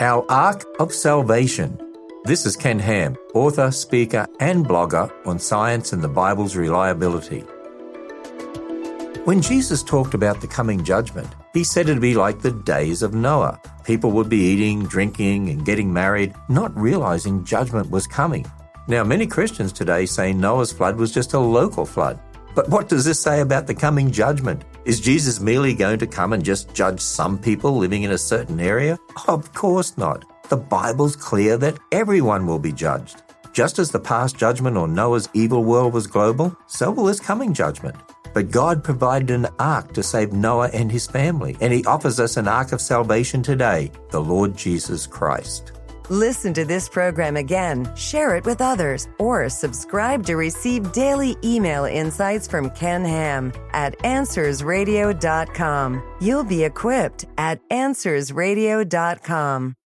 Our Ark of Salvation. This is Ken Ham, author, speaker, and blogger on science and the Bible's reliability. When Jesus talked about the coming judgment, he said it'd be like the days of Noah. People would be eating, drinking, and getting married, not realizing judgment was coming. Now, many Christians today say Noah's flood was just a local flood. But what does this say about the coming judgment? Is Jesus merely going to come and just judge some people living in a certain area? Of course not. The Bible's clear that everyone will be judged. Just as the past judgment on Noah's evil world was global, so will this coming judgment. But God provided an ark to save Noah and his family, and he offers us an ark of salvation today, the Lord Jesus Christ. Listen to this program again, share it with others, or subscribe to receive daily email insights from Ken Ham at AnswersRadio.com. You'll be equipped at AnswersRadio.com.